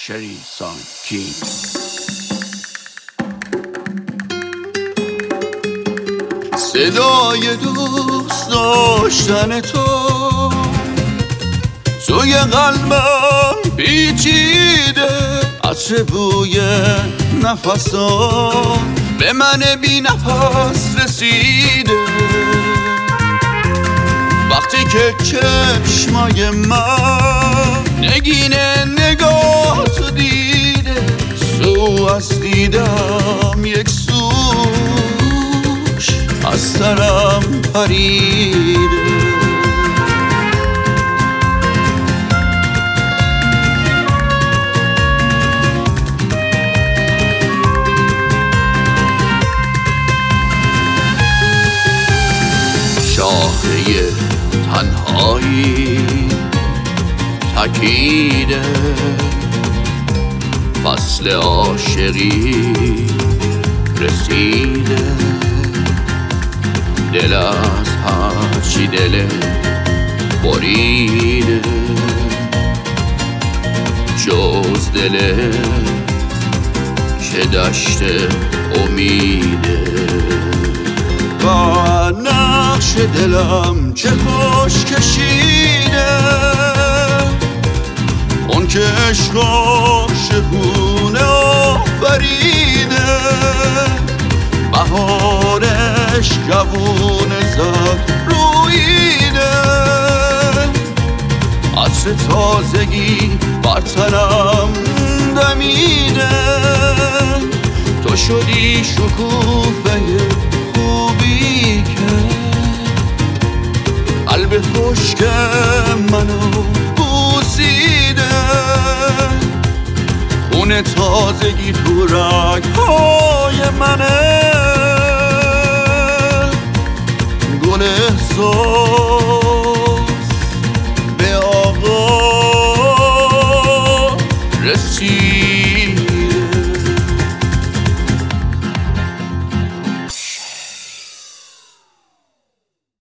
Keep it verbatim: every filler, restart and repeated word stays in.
شری سان کینگ. صدای دوست داشتن تو توی قلبم پیچیده، عطر بوی نفسات به من بی نفس رسیده. وقتی که چشمای من نگین نگاهتو دیده، سو از دیدم یک سوش از سرم پریده. شاهده تنهایی تکیده، فصل عاشقی رسیده. دل از هرچی دل بریده، جز دل که دشت امیده. با نقش دلم چه خوش کشیده، اون که عشقا شبونه آفریده. بهارش جوونه زد رویده، عطر تازگی بر تنم دمیده. تو شدی شکوفه خوبی که قلب خشک منو بوسیده. خون تازگی تو رگ‌های منه، گل احساس